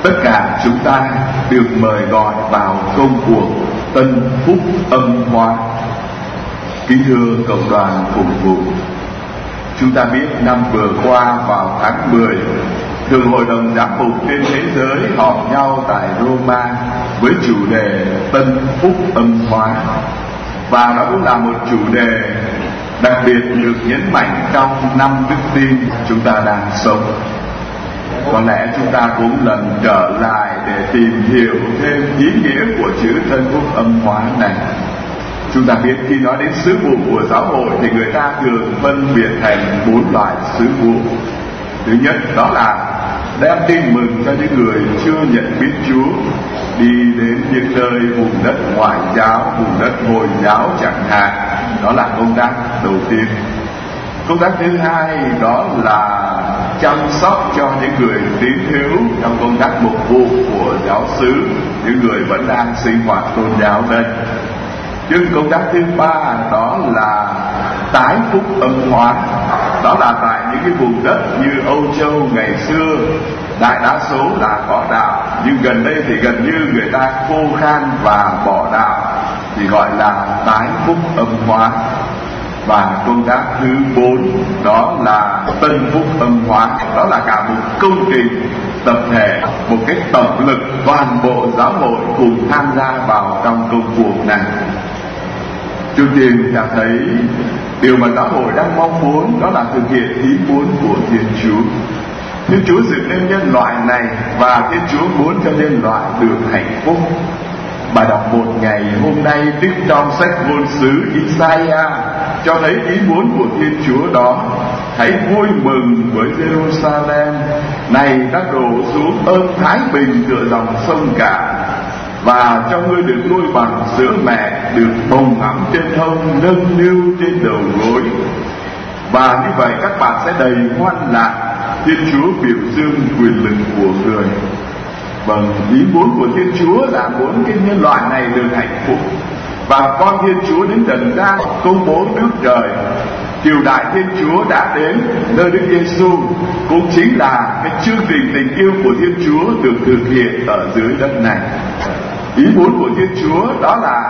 tất cả chúng ta được mời gọi vào công cuộc tân phúc âm hóa. Kính thưa cộng đoàn phục vụ, chúng ta biết năm vừa qua vào tháng 10, Thường hội đồng giám mục trên thế giới họp nhau tại Roma với chủ đề tân phúc âm hóa, và đó cũng là một chủ đề đặc biệt được nhấn mạnh trong năm đức tin chúng ta đang sống. Có lẽ chúng ta cũng lần trở lại để tìm hiểu thêm ý nghĩa của chữ tân phúc âm hóa này. Chúng ta biết khi nói đến sứ vụ của giáo hội thì người ta thường phân biệt thành 4 loại sứ vụ. Thứ nhất đó là đem tin mừng cho những người chưa nhận biết Chúa, đi đến những nơi vùng đất Ngoại giáo, vùng đất Hồi giáo chẳng hạn. Đó là công tác đầu tiên. Công tác thứ hai đó là chăm sóc cho những người tín hữu trong công tác mục vụ của giáo xứ, những người vẫn đang sinh hoạt tôn giáo đây. Nhưng công tác thứ ba đó là tái phúc âm hóa. Đó là tại những cái vùng đất như Âu Châu ngày xưa, đại đa số là có đạo, nhưng gần đây thì gần như người ta khô khan và bỏ đạo, thì gọi là tái phúc âm hóa. Và công tác thứ 4 đó là tân phúc âm hóa. Đó là cả một công trình tập thể, một cái tổng lực toàn bộ giáo hội cùng tham gia vào trong công cuộc này. Chương trình ta thấy điều mà giáo hội đang mong muốn đó là thực hiện ý muốn của Thiên Chúa. Thiên Chúa dựng nên nhân loại này và Thiên Chúa muốn cho nhân loại được hạnh phúc. Bài đọc một ngày hôm nay trích trong sách ngôn sứ Isaiah cho thấy ý muốn của Thiên Chúa đó: hãy vui mừng với Jerusalem, này đã đổ xuống ơn thái bình tựa dòng sông cả, và cho ngươi được nuôi bằng sữa mẹ, được bồng ẵm trên hông, nâng niu trên đầu gối. Và như vậy các bạn sẽ đầy hoan lạc. Thiên Chúa biểu dương quyền lực của người. Vâng, ý muốn của Thiên Chúa là muốn cái nhân loại này được hạnh phúc. Và con Thiên Chúa đến trần gian công bố nước trời. Triều đại Thiên Chúa đã đến nơi Đức Giêsu, cũng chính là cái chương trình tình yêu của Thiên Chúa được thực hiện ở dưới đất này. Ý muốn của Thiên Chúa đó là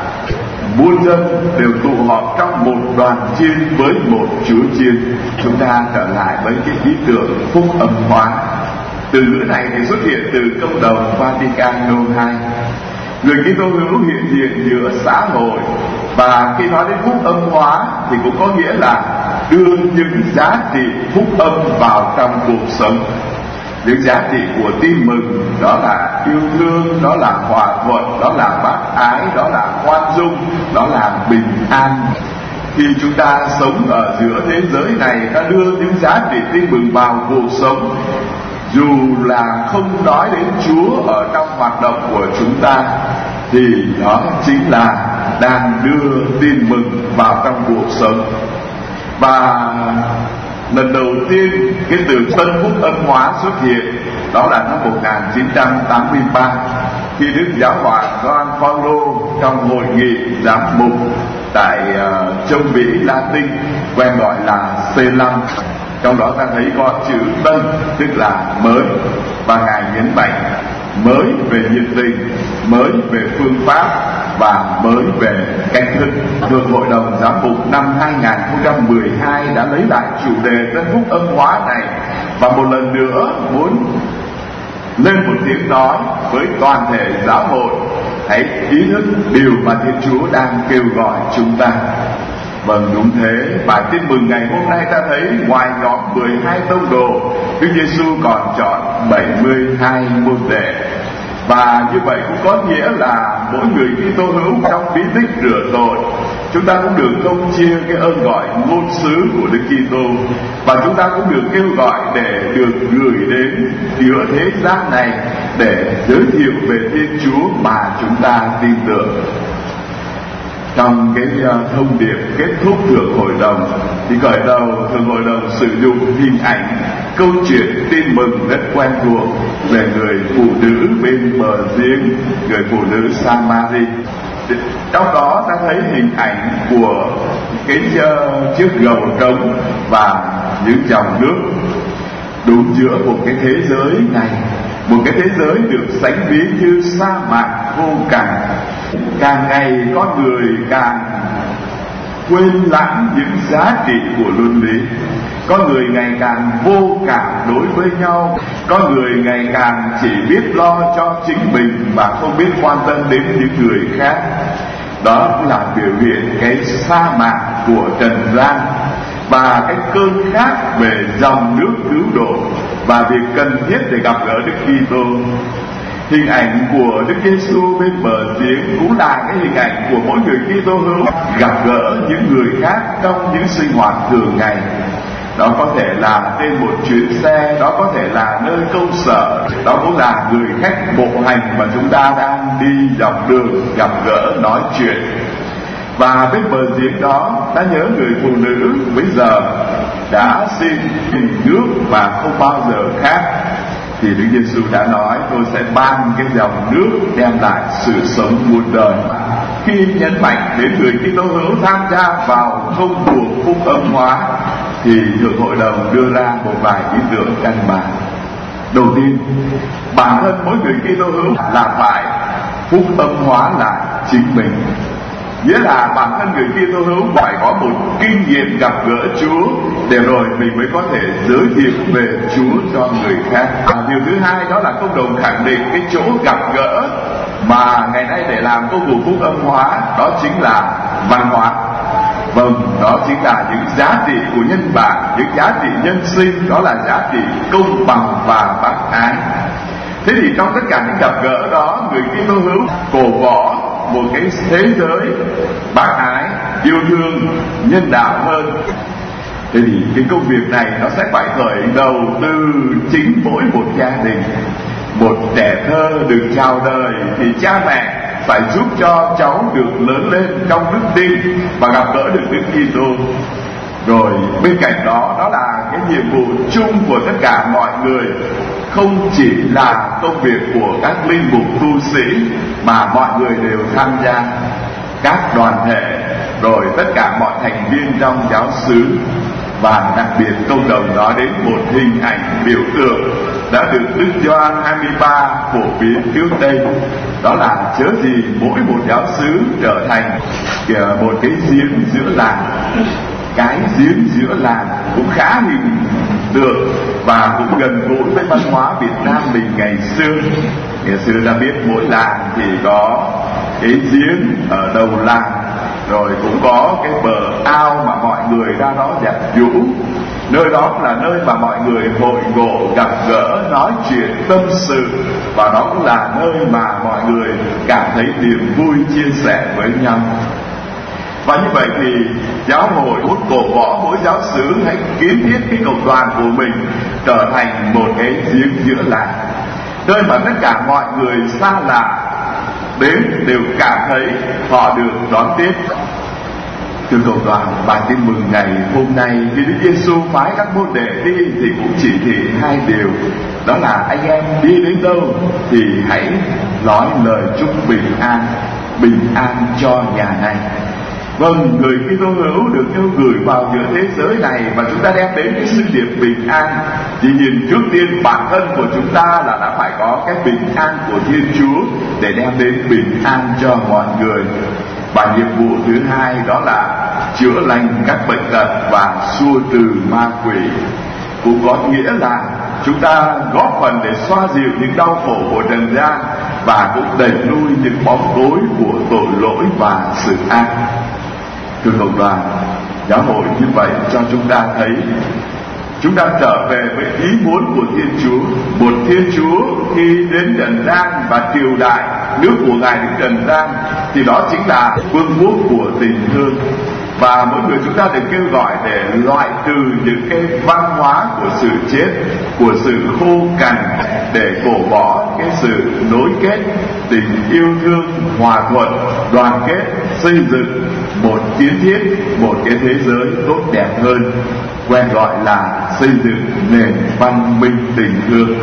muôn dân đều tụ họp trong một đoàn chiên với một Chúa chiên. Chúng ta trở lại với cái ý tưởng phúc âm hóa. Từ ngữ này thì xuất hiện từ Công đồng Vaticano II. Người Kitô hữu hiện diện giữa xã hội, và khi nói đến phúc âm hóa thì cũng có nghĩa là đưa những giá trị phúc âm vào trong cuộc sống. Những giá trị của tin mừng đó là yêu thương, đó là hòa thuận, đó là bác ái, đó là khoan dung, đó là bình an. Khi chúng ta sống ở giữa thế giới này, ta đưa những giá trị tin mừng vào cuộc sống, dù là không nói đến Chúa ở trong hoạt động của chúng ta, thì đó chính là đang đưa tin mừng vào trong cuộc sống. Và lần đầu tiên cái từ tân phúc âm hóa xuất hiện đó là năm 1983, khi Đức Giáo hoàng Gioan Phaolô trong hội nghị giám mục tại châu Mỹ Latin, quen gọi là C5, trong đó ta thấy có chữ tân, tức là mới, và Ngài nhấn mạnh mới về nhiệt tình, mới về phương pháp và mới về cách thức. Được Hội đồng Giám mục năm 2012 đã lấy lại chủ đề tân phúc âm hóa này, và một lần nữa muốn lên một tiếng nói với toàn thể giáo hội: hãy ý thức điều mà Thiên Chúa đang kêu gọi chúng ta. Vâng, đúng thế. Bài tin mừng ngày hôm nay ta thấy ngoài nhóm 12 tông đồ, Đức Giêsu còn chọn 72 môn đệ. Và như vậy cũng có nghĩa là mỗi người Kitô hữu trong bí tích rửa tội, chúng ta cũng được thông chia cái ơn gọi ngôn sứ của Đức Kitô, và chúng ta cũng được kêu gọi để được gửi đến giữa thế gian này để giới thiệu về Thiên Chúa mà chúng ta tin tưởng. Trong cái thông điệp kết thúc Thượng Hội đồng thì khởi đầu Thượng Hội đồng sử dụng hình ảnh câu chuyện tin mừng rất quen thuộc về người phụ nữ bên bờ giếng, người phụ nữ Samari. Trong đó ta thấy hình ảnh của cái chiếc gầu trống và những dòng nước. Đúng giữa một cái thế giới này một cái thế giới được sánh ví như sa mạc vô cằn. Càng ngày con người càng quên lãng những giá trị của luân lý. Con người ngày càng vô cảm đối với nhau. Con người ngày càng chỉ biết lo cho chính mình mà không biết quan tâm đến những người khác. Đó cũng là biểu hiện cái sa mạc của trần gian và cái cơn khát về dòng nước cứu độ và việc cần thiết để gặp gỡ Đức Kitô. Hình ảnh của Đức Giêsu bên bờ giếng cũng là cái hình ảnh của mỗi người Kitô hữu gặp gỡ những người khác trong những sinh hoạt thường ngày. Đó có thể là trên một chuyến xe, đó có thể là nơi công sở, đó cũng là người khách bộ hành mà chúng ta đang đi dọc đường gặp gỡ nói chuyện. Và bên bờ giếng đó đã nhớ người phụ nữ bây giờ đã xin nước và không bao giờ khát, thì Đức Giêsu đã nói tôi sẽ ban cái dòng nước đem lại sự sống muôn đời. Khi nhấn mạnh đến người Kitô hữu tham gia vào công cuộc phúc âm hóa, thì Thượng Hội đồng đưa ra một vài ý tưởng căn bản. Đầu tiên, bản thân mỗi người Kitô hữu là phải phúc âm hóa lại chính mình. Nghĩa là bản thân người Kitô hữu phải có một kinh nghiệm gặp gỡ Chúa, để rồi mình mới có thể giới thiệu về Chúa cho người khác. Điều thứ hai đó là cộng đồng khẳng định cái chỗ gặp gỡ mà ngày nay để làm công cuộc phúc âm hóa, đó chính là văn hóa. Vâng, đó chính là những giá trị của nhân bản, những giá trị nhân sinh, đó là giá trị công bằng và bác ái. Thế thì trong tất cả những gặp gỡ đó, người Kitô hữu cổ võ một cái thế giới bác ái, yêu thương, nhân đạo hơn. Thế thì cái công việc này nó sẽ phải khởi đầu từ chính mỗi một gia đình. Một trẻ thơ được chào đời thì cha mẹ phải giúp cho cháu được lớn lên trong đức tin và gặp gỡ được Đức Kitô. Rồi bên cạnh đó, đó là cái nhiệm vụ chung của tất cả mọi người, không chỉ là công việc của các linh mục tu sĩ mà mọi người đều tham gia, các đoàn thể, rồi tất cả mọi thành viên trong giáo xứ. Và đặc biệt cộng đồng nói đến một hình ảnh biểu tượng đã được Đức Gioan 23 phổ biến trước đây, đó là chớ gì mỗi một giáo xứ trở thành một cái giếng giữa làng. Cái giếng giữa làng cũng khá hình tượng và cũng gần gũi với văn hóa Việt Nam mình ngày xưa. Ngày xưa ta biết mỗi làng thì có cái giếng ở đầu làng, rồi cũng có cái bờ ao mà mọi người ra đó giặt giũ. Nơi đó cũng là nơi mà mọi người hội ngộ, gặp gỡ, nói chuyện, tâm sự. Và đó cũng là nơi mà mọi người cảm thấy niềm vui chia sẻ với nhau. Và như vậy thì giáo hội muốn cổ võ mỗi giáo xứ hãy kiến thiết cái cộng đoàn của mình trở thành một cái giếng giữa làng, nơi mà tất cả mọi người xa lạ đến đều cảm thấy họ được đón tiếp. Thưa cộng đoàn, bài tin mừng ngày hôm nay khi Đức Giêsu phái các môn đệ đi thì cũng chỉ thị hai điều, đó là anh em đi đến đâu thì hãy nói lời chúc bình an cho nhà này. Vâng, người Kitô hữu được yêu gửi vào giữa thế giới này và chúng ta đem đến cái sứ điệp bình an. Chỉ nhìn trước tiên bản thân của chúng ta là đã phải có cái bình an của Thiên Chúa để đem đến bình an cho mọi người. Và nhiệm vụ thứ hai đó là chữa lành các bệnh tật và xua trừ ma quỷ. Cũng có nghĩa là chúng ta góp phần để xoa dịu những đau khổ của trần gian và cũng đẩy lui những bóng tối của tội lỗi và sự ác. Thưa cộng đoàn, giáo hội như vậy cho chúng ta thấy chúng ta trở về với ý muốn của Thiên Chúa. Một Thiên Chúa khi đến trần gian và triều đại nước của Ngài đến trần gian thì đó chính là vương quốc của tình thương. Và mỗi người chúng ta được kêu gọi để loại trừ những cái văn hóa của sự chết, của sự khô cằn, để cổ bỏ cái sự nối kết, tình yêu thương, hòa thuận, đoàn kết, xây dựng một kiến thiết, một cái thế giới tốt đẹp hơn, quen gọi là xây dựng nền văn minh tình thương.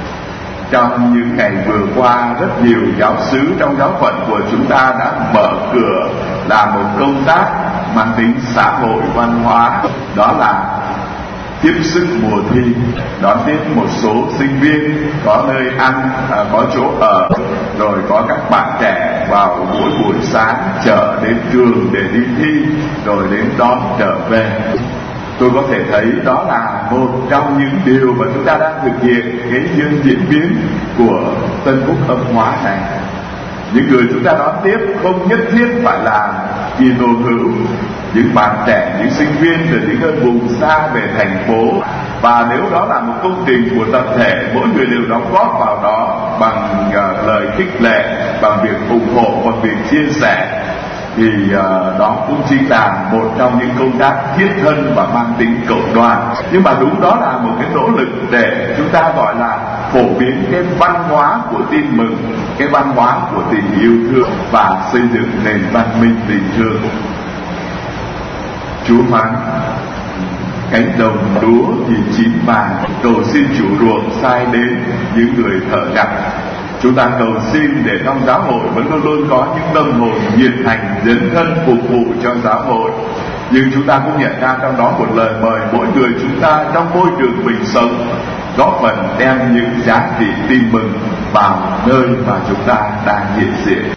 Trong những ngày vừa qua, rất nhiều giáo xứ trong giáo phận của chúng ta đã mở cửa làm một công tác mang tính xã hội văn hóa, đó là tiếp sức mùa thi, đón tiếp một số sinh viên, có nơi ăn, có chỗ ở, rồi có các bạn trẻ vào mỗi buổi sáng chở đến trường để đi thi, rồi đến đón trở về. Tôi có thể thấy đó là một trong những điều mà chúng ta đang thực hiện cái diễn biến của Tân Phúc Âm Hóa này. Những người chúng ta đón tiếp không nhất thiết phải là Kitô hữu, những bạn trẻ, những sinh viên từ những nơi vùng xa về thành phố, và nếu đó là một công trình của tập thể, mỗi người đều đóng góp vào đó bằng lời khích lệ, bằng việc ủng hộ, bằng việc chia sẻ, thì đó cũng chính là một trong những công tác thiết thân và mang tính cộng đoàn. Nhưng mà đúng, đó là một cái nỗ lực để chúng ta gọi là phổ biến cái văn hóa của tin mừng, cái văn hóa của tình yêu thương và xây dựng nền văn minh tình thương. Chúa phán: cánh đồng lúa thì chín vàng, cầu xin chủ ruộng sai đến những người thợ gặt. Chúng ta cầu xin để trong giáo hội vẫn luôn luôn có những tâm hồn nhiệt thành dấn thân phục vụ cho giáo hội. Nhưng chúng ta cũng nhận ra trong đó một lời mời mỗi người chúng ta trong môi trường mình sống góp phần đem những giá trị tin mừng vào nơi mà chúng ta đang hiện diện.